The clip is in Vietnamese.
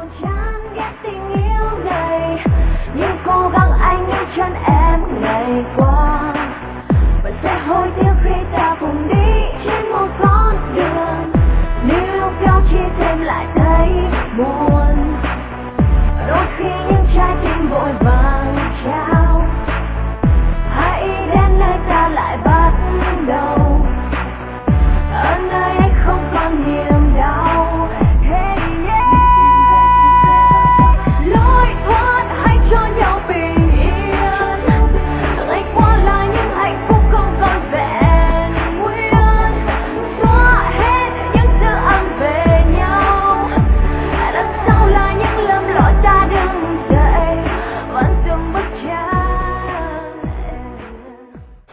buồn chán ghét tình yêu này, nhưng cố gắng anh yêu chân em ngày qua.